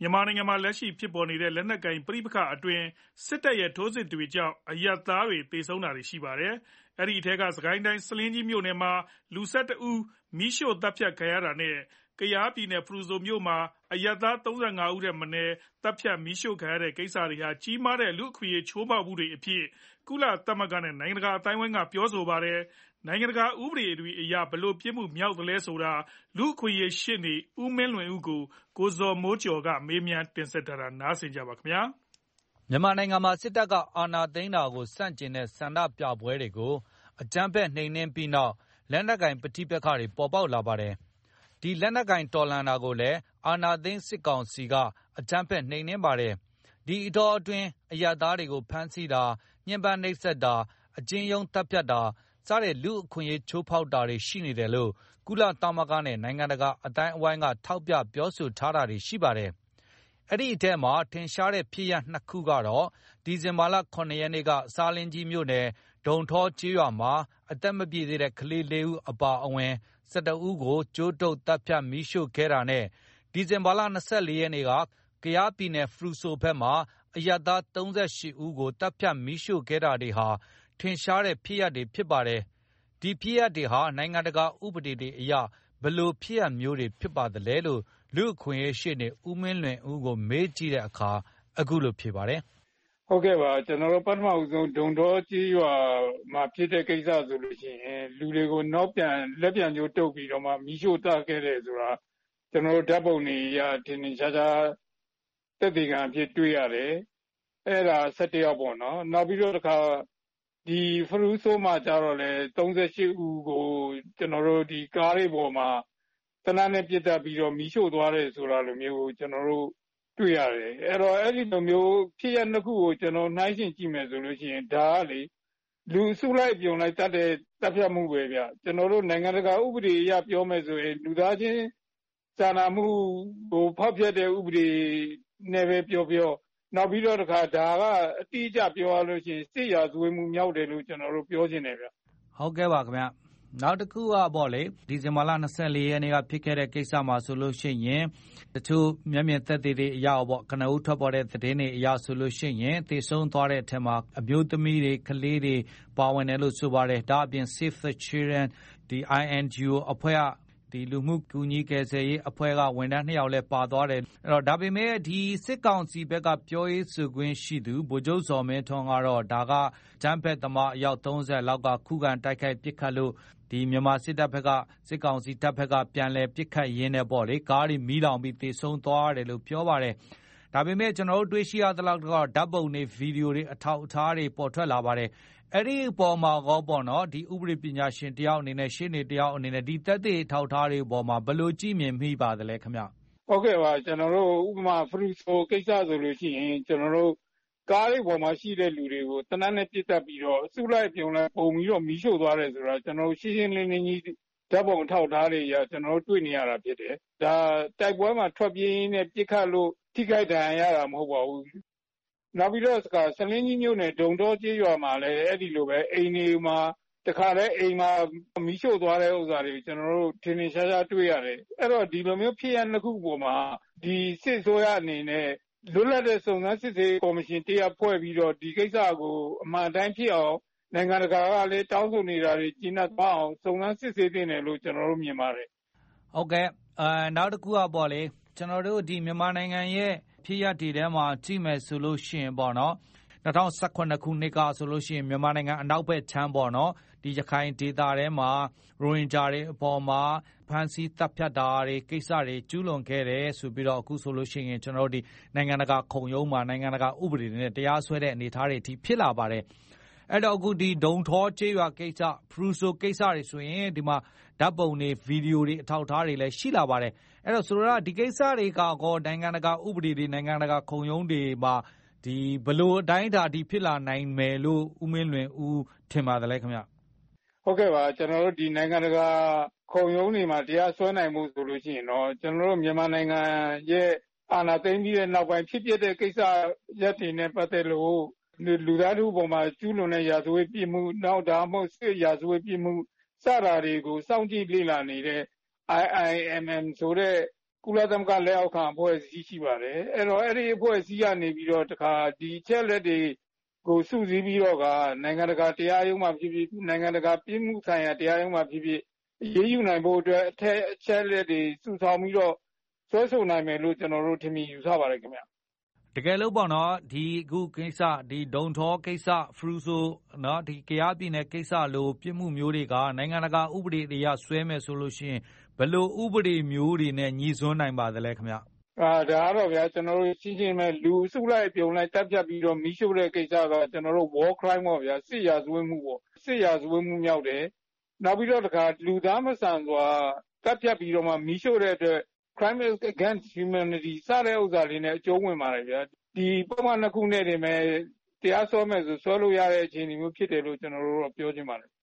မြန်မာနိုင်ငံမှာလက်ရှိဖြစ်ပေါ်နေတဲ့လက်နက်ကိုင်ပဋိပက္ခအတွင်းစစ်တပ်ရဲ့ထိုးစစ်တွေကြောင့်အရပ်သားတွေသေဆုံးတာတွေရှိပါတယ်။အဲဒီအထဲကစစ်ကိုင်းတိုင်းဆားလင်းကြီးမြို့နယ်မှာလူ11ဦးမီးရှို့သတ်ဖြတ်ခံရတာနဲ့ကယားပြည်နယ်ဖရူဆိုမြို့မှာအရပ်သား35ဦးထက်မနည်းသတ်ဖြတ်မီးရှို့ခံရတဲ့ကိစ္စတွေဟာကြီးမားတဲ့လူ့အခွင့်အရေးချိုးဖောက်မှုတွေအဖြစ်ကုလသမဂ္ဂနဲ့နိုင်ငံတကာအသိုင်းအဝိုင်းကပြောဆိုပါတယ်။နိုင်ငံတကာဥပဒေတွေအရဘယ်လိုပြစ်မှုမြောက်သလဲဆိုတာလူ့အခွင့်အရေးရှေ့နေဦးမင်းလွင်ဦးကိုကိုဇော်မိုးကျော်ကမေးမြန်းတင်ဆက်ထားတာနားဆင်ကြပါခင်ဗျာ။မြန်မာနိုင်ငံမှာစစ်တပ်ကအာဏာသိမ်းတာကိုဆန့်ကျင်တဲ့ဆန္ဒပြပွဲတွေကိုအကြမ်းဖက်နှိမ်နင်းပြီးနောက်လက်နက်ကိုင်ပဋိပက္ခတွေပေါ်ပေါက်လာပါတယ်။ဒီလက်နက်ကိုင်တော်လှန်တာကိုလည်းအာဏာသိမ်းစစ်ကောင်စီကအကြမ်းဖက်နှိမ်နင်းပါတယ်။ဒီအတောအတွင်းအရပ်သားတွေကိုဖမ်းဆီးတာညှဉ်းပန်းနှိပ်စက်တာအကျဉ်းရုံးတပ်ဖြတ်တာစတဲ့လူ့အခွင့်အရေးချိုးဖောက်တာတွေရှိနေတယ်လို့ကုလသမဂ္ဂနဲ့နိုင်ငံတကာအသိုင်းအဝိုင်းကထောက်ပြပြောဆိုထားတာတွေရှိပါတယ်။အဲ့ဒီအထဲမှာထင်ရှားတဲ့ဖြစ်ရပ်2ခုကတော့ဒီဇင်ဘာလ9ရက်နေ့ကဆားလင်းကြီးမြို့နယ်ဒုံထောကျေးရွာမှာအသက်မပြည့်သေးတဲ့ကလေး4ဦးအပါအဝင်12ဦးကိုကြိုးတုပ်တပ်ဖြတ်မီးရှို့ခဲ့တာနဲ့ဒီဇင်ဘာလ24ရက်နေ့ကကယားပြည်နယ်ဖရူဆိုဘက်မှာအရပ်သား38ဦးကိုတပ်ဖြတ်မီးရှို့ခဲ့တာတွေဟာထင်ရှားတဲ့ဖြစ်ရပ်တွေဖြစ်ပါတယ်။ဒီဖြစ်ရပ်တွေဟာနိုင်ငံတကာဥပဒေတွေအရဘယ်လိုဖြစ်ရပ်မျိုးတွေဖြစ်ပါသလဲလို့လူ့အခွင့်အရေးရှေ့နေဦးမင်းလွင်ဦးကိုမေးကြည့်တဲ့အခါအခုလိုဖြေပါတယ်။ဟုတ်ကဲ့ပါကျွန်တော်တို့ပထမဦးဆုံးဒုံတော်ကြီးရွာမှာဖြစ်တဲ့ကိစ္စဆိုလို့ရှိရင်လူတွေကိုနောက်ပြန်လက်ပြန်ကျိုးတုပ်ပြီးတော့မှမီးရှို့တတ်ခဲ့တယ်ဆိုတာကျွန်တော်တို့ဓာတ်ပုံတွေရထင်ထင်ရှားရှားသက်သေခံအဖြစ်တွေ့ရတယ်။အဲ့ဒါ17ယောက်ပေါ့နော်။နောက်ပြီးတော့တခါဒီဖရူးဆိုးမှာကြတော့လေ38ဦးကိုကျွန်တော်တို့ဒီကားတွေပေါ်မှာတနက်နဲ့ပြစ်တက်ပြီးတော့မီးရှို့သွားတယ်ဆိုတာလိုမျိုးကျွန်တော်တို့တွေ့ရတယ်။အဲ့တော့အဲ့ဒီလိုမျိုးဖြစ်ရနှစ်ခုကိုကျွန်တော်နှိုင်းယှဉ်ကြည့်မယ်ဆိုလို့ရှိရင်ဒါကလေလူစုလိုက်ပြုံလိုက်တတ်တဲ့တပ်ဖြတ်မှုပဲဗျ။ကျွန်တော်တို့နိုင်ငံတကာဥပဒေအရပြောမယ်ဆိုရင်လူသားချင်းစာနာမှုကိုဖောက်ဖျက်တဲ့ဥပဒေနဲ့ပဲပြောနောက်ပြီးတော့တခါဒါကအတိအကျပြောရလို့ရှိရင်စစ်ရာဇဝတ်မှုမြောက်တယ်လို့ကျွန်တော်တို့ပြောချင်တယ်ဗျ။ဟုတ်ကဲ့ပါခင်ဗျ။နောက်တစ်ခုကပေါ့လေဒီဇင်ဘာလ24ရက်နေ့ကဖြစ်ခဲ့တဲ့ကိစ္စမှာဆိုလို့ရှိရင်တချို့မျက်မြင်သက်သေတွေအရပေါ့ကနဦးထွက်ပေါ်တဲ့သတင်းတွေအရဆိုလို့ရှိရင်သေဆုံးသွားတဲ့အထက်မှာအမျိုးသမီးတွေကလေးတွေပါဝင်တယ်လို့ဆိုပါတယ်ဒါအပြင် Save the Children ဒီ INGO အဖွဲ့ကဒီလူမှုကူညီကယ်ဆယ်ရေးအဖွဲ့ကဝန်ထမ်း2ယောက်လည်းပါသွားတယ်အဲ့တော့ဒါပေမဲ့ဒီစစ်ကောင်စီဘက်ကပြောရေးဆိုခွင့်ရှိသူဗိုလ်ချုပ်ဇော်မင်းထွန်းကတော့ဒါကဂျမ်ဖက်သမားအယောက်30လောက်ကခုခံတိုက်ခိုက်ပစ်ခတ်လို့ဒီမြန်မာစစ်တပ်ဘက်ကစစ်ကောင်စီတပ်ဘက်ကပြန်လည်ပစ်ခတ်ရင်းနဲ့ပေါ့လေကားတွေမီးလောင်ပြီးသေဆုံးသွားတယ်လို့ပြောပါတယ်ဒါပေမဲ့ကျွန်တော်တို့တွေ့ရှိရသလောက်တော့ဓာတ်ပုံတွေဗီဒီယိုတွေအထောက်အထားတွေပေါ်ထွက်လာပါတယ်အဲ့ဒီအပေါ်မှာကောပေါ့နော်ဒီဥပဒေပညာရှင်တယောက်အနေနဲ့ရှေ့နေတယောက်အနေနဲ့ဒီသက်သေထောက်ထားတွေပေါ်မှာဘယ်လိုကြည့်မြင်မိပါသလဲခင်ဗျဟုတ်ကဲ့ပါကျွန်တော်တို့ဥပမာဖရူဆိုကိစ္စဆိုလို့ရှိရင်ကျွန်တော်တို့ကားတွေပေါ်မှာရှိတဲ့လူတွေကိုတနက်နဲ့ပြစ်တက်ပြီးတော့အစုလိုက်ပြုံလိုက်ပုံပြီးတော့မီးရှို့သွားတယ်ဆိုတာကျွန်တော်တို့ရှင်းရှင်းလင်းလင်းကြီးဓာတ်ပုံထောက်ထားတွေရကျွန်တော်တို့တွေ့နေရတာဖြစ်တယ်ဒါတိုက်ပွဲမှာထွက်ပြေးရင်းနဲ့ပြစ်ခတ်လို့ထိခိုက်ဒဏ်ရာရတာမဟုတ်ပါဘူးနောက်ပြီးတော့ဆလင်းကြီးမြို့နယ်ဒုံတော်ကျေးရွာမှာလည်းအဲ့ဒီလိုပဲအိမ်တွေမှာတခါလဲအိမ်မှာမီးရှို့သွားတဲ့ဥစ္စာတွေကျွန်တော်တို့ထင်ထင်ရှားရှားတွေ့ရတယ်အဲ့တော့ဒီလိုမျိုးဖြစ်ရနှစ်ခုပေါ်မှာဒီစစ်ဆိုးရအနေနဲ့လွတ်လပ်တဲ့စုံစမ်းစစ်ဆေးကော်မရှင်တရားဖွဲ့ပြီးတော့ဒီကိစ္စကိုအမှန်တိုင်းဖြစ်အောင်နိုင်ငံတကာကလည်းတောင်းဆိုနေတာတွေကျင်းသွားအောင်စုံစမ်းစစ်ဆေးတင်တယ်လို့ကျွန်တော်တို့မြင်ပါတယ်ဟုတ်ကဲ့နောက်တစ်ခုကပေါ့လေကျွန်တော်တို့ဒီမြန်မာနိုင်ငံရဲ့ဖြစ်ရပ်တွေထဲမှာကြည့်မယ်ဆိုလို့ရှိရင်ပေါ့နော်2018ခုနှစ်ကဆိုလို့ရှိရင်မြန်မာနိုင်ငံအနောက်ဘက်ခြမ်းပေါ့နော်ဒီရခိုင်ဒေသထဲမှာရိုဟင်ဂျာတွေအပေါ်မှာဖမ်းဆီးတပ်ဖြတ်တာတွေကိစ္စတွေကျူးလွန်ခဲ့တယ်ဆိုပြီးတော့အခုဆိုလို့ရှိရင်ကျွန်တော်တို့ဒီနိုင်ငံတကာခုံရုံးမှာနိုင်ငံတကာဥပဒေတွေနဲ့တရားစွဲတဲ့အနေအထားတွေအထိဖြစ်လာပါတယ်အဲ့တော့အခုဒီဒုံထောကျေးရွာကိစ္စဖရူဆိုကိစ္စတွေဆိုရင်ဒီမှာဓာတ်ပုံတွေဗီဒီယိုတွေအထောက်အထားတွေလည်းရှိလာပါတယ်အဲ့တော့ဆိုတော့ဒီကိစ္စတွေကကောနိုင်ငံတကာဥပဒေတွေနိုင်ငံတကာခုံရုံးတွေမှာဒီဘလို့အတိုင်းအတာဒီဖြစ်လာနိုင်မယ်လို့ဦးမင်းလွင်ဦးထင်ပါတယ်ခင်ဗျဟုတ်ကဲ့ပါကျွန်တော်တို့ဒီနိုင်ငံတကာခုံရုံးတွေမှာတရားစွဲနိုင်မှုဆိုလို့ရှိရင်တော့ကျွန်တော်တို့မြန်မာနိုင်ငံရဲ့အာဏာသိမ်းပြီးတဲ့နောက်ပိုင်းဖြစ်ပျက်တဲ့ကိစ္စရပ်တွေနဲ့ပတ်သက်လို့လူသားထုပေါ်မှာကျူးလွန်တဲ့ရာဇဝတ်ပြစ်မှုနောက်ဒါမှမဟုတ်စစ်ရာဇဝတ်ပြစ်မှုစတာတွေကိုစောင့်ကြည့်လေ့လာနေတဲ့ IIMM ဆိုတဲ့ကုလသမဂ္ဂလက်အောက်ခံအဖွဲ့အစည်းရှိပါတယ်အဲ့တော့အဲ့ဒီအဖွဲ့အစည်းကနေပြီးတော့တခါဒီချက်လက်တွေကိုစုစည်းပြီးတော့ကနိုင်ငံတကာတရားရုံးမှာဖြစ်ဖြစ်နိုင်ငံတကာပြည်မှုဆိုင်ရာတရားရုံးမှာဖြစ်ဖြစ်ရေးယူနိုင်ဖို့အတွက်အချက်လက်တွေစုဆောင်းပြီးတော့ဆွဲဆိုနိုင်မယ်လို့ကျွန်တော်တို့ထင်မြင်ယူဆပါတယ်ခင်ဗျတကယ်လို့ပေါ့နော်ဒီအခုကိစ္စဒီဒုံထောကိစ္စဖရူဆိုနော်ဒီကယားပြည်နယ်ကိစ္စလိုပြစ်မှုမျိုးတွေကနိုင်ငံတကာဥပဒေတွေအရဆွဲမယ်ဆိုလို့ရှိရင်ဘယ်လိုဥပဒေမျိုးတွေနဲ့ညီစွန်းနိုင်ပါသလဲခင်ဗျဒါကတော့ဗျာကျွန်တော်တို့ရှင်းရှင်းပဲလူစုလိုက်ပြုံလိုက်တပ်ဖြတ်ပြီးတော့မီးရှို့တဲ့ကိစ္စကကျွန်တော်တို့ war crime ပေါ့ဗျာစစ်ရာဇဝတ်မှုပေါ့စစ်ရာဇဝတ်မှုမြောက်တယ်နောက်ပြီးတော့တခါလူသားမဆန်စွာတပ်ဖြတ်ပြီးတော့မှမီးရှို့တဲ့အတွက် crime against humanity စတဲ့ဥစ္စာတွေနဲ့အကျုံးဝင်ပါတယ်ဗျာဒီပုံမှန်နှစ်ခုနဲ့တင်မဲ့တရားစွဲမယ်ဆိုစွဲလို့ရတဲ့အခြေအနေမျိုးဖြစ်တယ်လို့ကျွန်တော်တို့ပြောချင်ပါတယ်